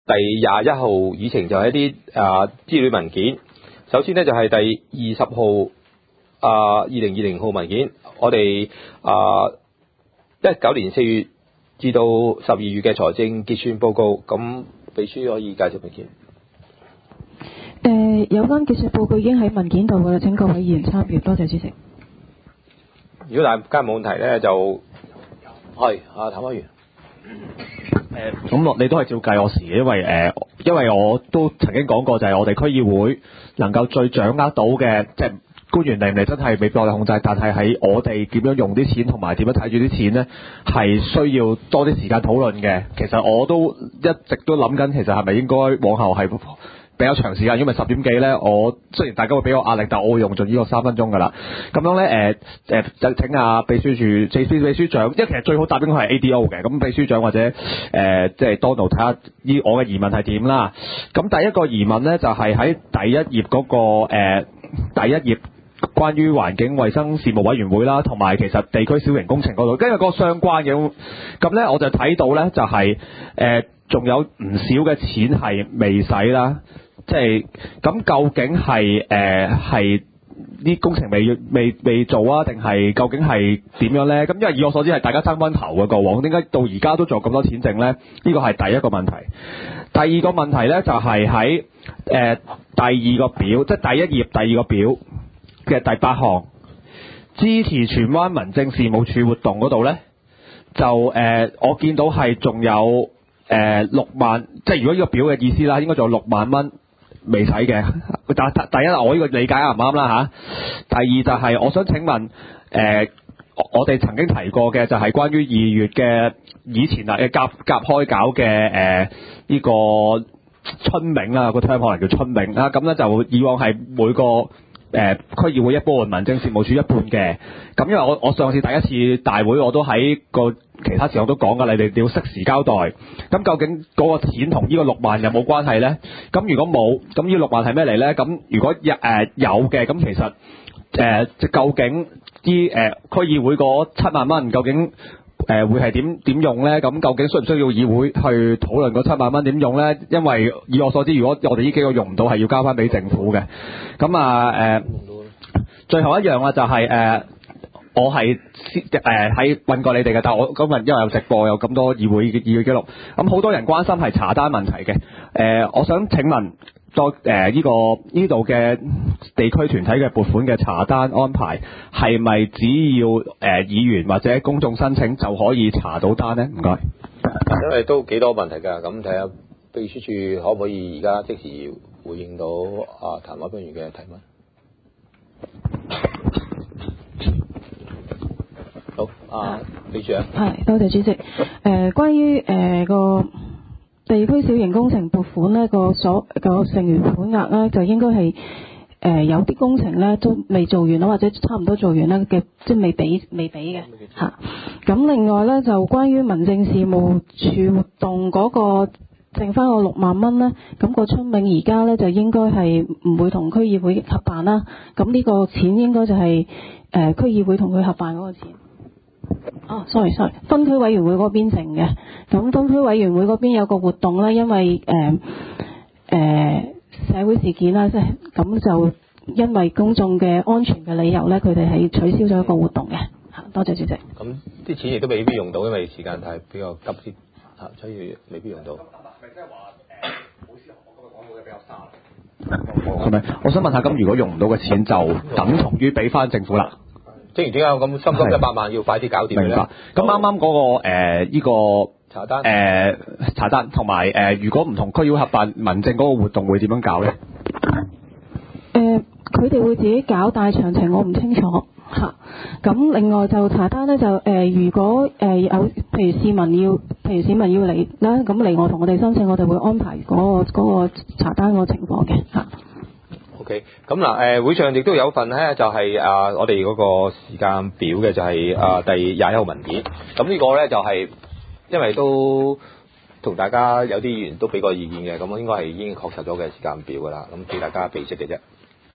第21號議程就係一啲資料文件。首先呢，就係第20號2020號文件，我哋19年4月至到12月嘅財政結算報告。咁秘書可以介紹文件。 有關結算報告已經喺文件度㗎啦，請各位議員參閱。多謝主席。 如果大家冇問題咧，就係譚委員。 咁你都係照計我時嘅，因為我都曾經講過，就係我哋區議會能夠最掌握到嘅，即係官員嚟唔嚟真係未俾我哋控制，但係喺我哋點樣用啲錢同埋點樣睇住啲錢呢，係需要多啲時間討論嘅。其實我都一直都諗緊，其實係咪應該往後係比較長時間，因為10點幾呢，我雖然大家會俾我壓力，但我會用盡呢個3分鐘㗎啦。咁樣呢，就請秘書處、秘書長，因為其實最好答應該係 ADO 嘅。咁秘書長或者即係 Donald 睇下我嘅疑問係點啦。咁第一個疑問呢，就係喺第一頁嗰個第一頁關於環境衛生事務委員會啦，同埋其實地區小型工程嗰度，因為嗰個相關嘅。咁呢，我就睇到呢，就係仲有唔少嘅錢係未使啦。即係咁，究竟係啲工程未做啊，定係究竟係點樣呢？咁因為以我所知係大家爭分頭嘅過往，點解到而家都仲有咁多錢剩呢？呢個係第一個問題。第二個問題呢，就係喺第二個表，即係第一頁第二個表嘅第8項，支持荃灣民政事務處活動嗰度呢，就我見到係仲有6萬，即係如果呢個表嘅意思啦，應該仲有6萬蚊未使嘅。第一，我呢個理解啱唔啱啦嚇？第二就係我想請問，我哋曾經提過嘅就係關於2月嘅以前夾開搞嘅呢個春茗啦，個 term 可能叫春茗啦。咁咧就以往係每個區議會一半，民政事務處一半嘅。咁因為我上次第一次大會我都喺個其他時候都講㗎，你哋要適時交代。咁究竟嗰個錢同呢個6萬有冇關係呢？咁如果冇，咁呢6萬係咩嚟呢？咁如果有嘅，咁其實究竟啲區議會嗰7萬蚊究竟會係點用呢？咁究竟需唔需要議會去討論嗰7萬蚊點用呢？因為以我所知，如果我哋呢幾個用唔到，係要交翻俾政府嘅。咁最後一樣啊，就係我係喺問過你哋嘅，但係我今日因為有直播，有咁多議會記錄，咁好多人關心係查單問題嘅。我想請問，呢度嘅地區團體嘅撥款嘅查單安排係咪只要議員或者公眾申請就可以查到單呢？唔該。 因為都幾多問題㗎，咁睇下秘書處可唔可以而家即時回應到譚委員嘅提問。好，秘書長。 係，多謝主席。關於個地區小型工程撥款呢個剩餘款額呢，就應該係有啲工程呢都未做完啦，或者差唔多做完啦嘅，即係未俾嘅嚇。咁另外呢，就關於民政事務處活動嗰個剩翻個6萬蚊呢，咁個春茗而家呢，就應該係唔會同區議會合辦啦。咁呢個錢應該就係區議會同佢合辦嗰個錢。sorry， 分區委員會嗰邊剩嘅。咁分區委員會嗰邊有個活動咧，因為社會事件啦，即係咁就因為公眾嘅安全嘅理由咧，佢哋係取消咗一個活動嘅。多謝主席。咁啲錢亦都未必用到，因為時間太比較急先所以未必用到。 係咪即係話好似我今日講到嘅比較沙？係咪？我想問下，咁如果用唔到嘅錢，就等同於俾翻政府啦？ 正如點解我咁心急100萬要快啲搞掂咧？ 明白。咁啱啱嗰個呢個查單同埋如果唔同區議會合辦民政嗰個活動會點樣搞咧？ 佢哋會自己搞，但係詳情我唔清楚嚇。咁另外就查單咧，就如果有譬如市民要嚟啦，咁嚟我同我哋申請，我哋會安排嗰個查單嗰個情況嘅嚇。 OK， 咁嗱會上亦都有份咧，就係我哋嗰個時間表嘅，就係第21號文件。咁呢個咧就係因為都同大家有啲議員都俾過意見嘅，咁應該係已經確實咗嘅時間表㗎啦。咁俾大家備悉嘅啫。